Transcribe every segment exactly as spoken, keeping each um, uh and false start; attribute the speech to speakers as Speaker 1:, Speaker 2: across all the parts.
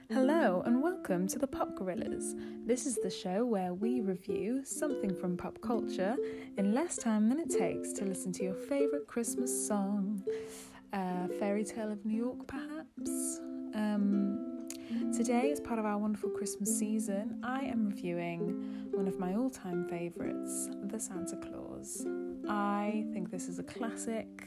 Speaker 1: Hello and welcome to the Pop Gorillas. This is the show where we review something from pop culture in less time than it takes to listen to your favourite Christmas song. Uh, Fairy Tale of New York, perhaps? Um, today, as part of our wonderful Christmas season, I am reviewing one of my all-time favourites, The Santa Claus. I think this is a classic.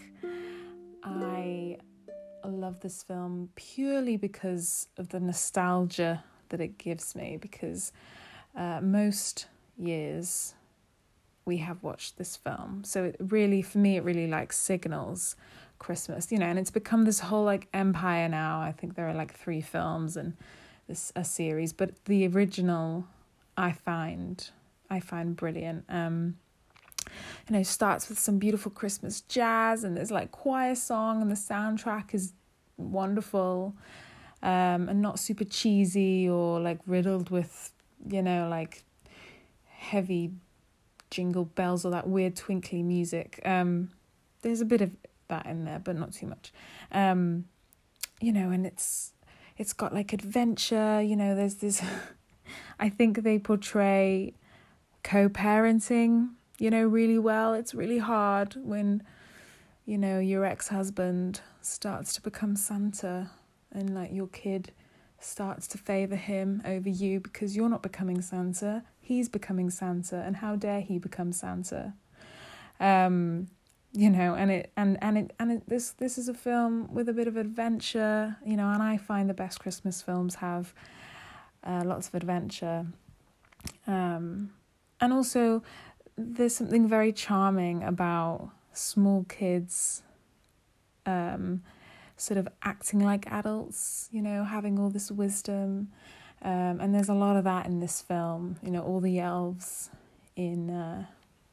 Speaker 1: I I love this film purely because of the nostalgia that it gives me, because uh, most years we have watched this film. So it really, for me, it really like signals Christmas, you know, and it's become this whole like empire now. I think there are like three films and this a series, but the original I find, I find brilliant. Um, you know, starts with some beautiful Christmas jazz and there's like choir song and the soundtrack is wonderful um, and not super cheesy or like riddled with, you know, like heavy jingle bells or that weird twinkly music. Um, there's a bit of that in there, but not too much. Um, you know, and it's it's got like adventure, you know, there's this, I think they portray co-parenting, you know, really well. It's really hard when, you know, your ex-husband starts to become Santa and like your kid starts to favour him over you because you're not becoming Santa, he's becoming Santa, and how dare he become Santa? Um, you know, and it and and it and it, this this is a film with a bit of adventure, you know, and I find the best Christmas films have uh, lots of adventure. Um, and also there's something very charming about small kids um, sort of acting like adults, you know, having all this wisdom. Um, and there's a lot of that in this film, you know, all the elves in uh,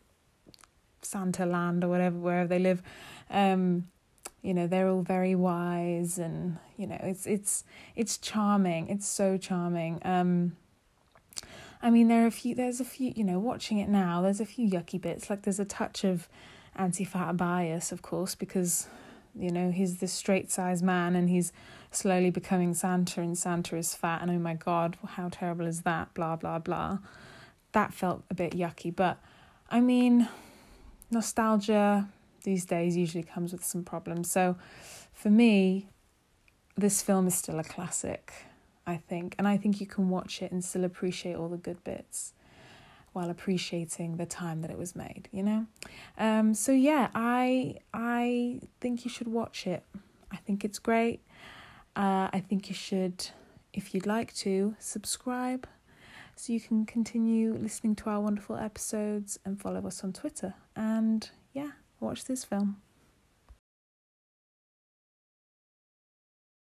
Speaker 1: Santa Land or whatever, wherever they live, um, you know, they're all very wise and, you know, it's it's it's charming. It's so charming. Um, I mean, there are a few, there's a few, you know, watching it now, there's a few yucky bits. Like there's a touch of anti-fat bias, of course, because, you know, he's this straight-sized man and he's slowly becoming Santa and Santa is fat. And oh my God, how terrible is that? Blah, blah, blah. That felt a bit yucky. But, I mean, nostalgia these days usually comes with some problems. So, for me, this film is still a classic, I think. And I think you can watch it and still appreciate all the good bits while appreciating the time that it was made, you know? Um, so yeah, I I think you should watch it. I think it's great. Uh, I think you should, if you'd like to, subscribe so you can continue listening to our wonderful episodes and follow us on Twitter. And yeah, watch this film.